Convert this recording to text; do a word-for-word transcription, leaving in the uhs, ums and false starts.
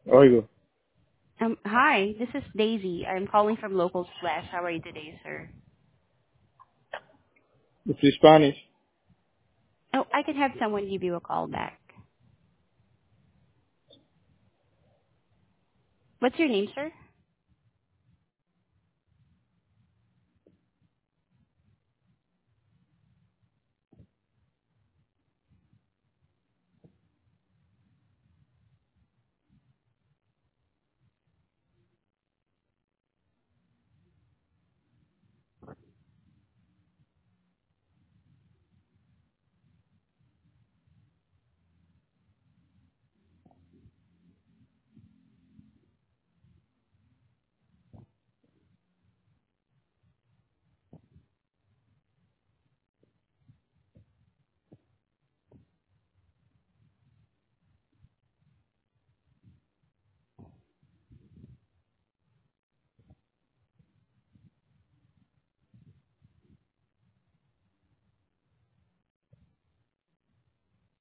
Oigo. Um, hi, this is Daisy. I'm calling from Local Slash. How are you today, sir? Yo soy Spanish. Oh, I can have someone give you a call back. What's your name, sir?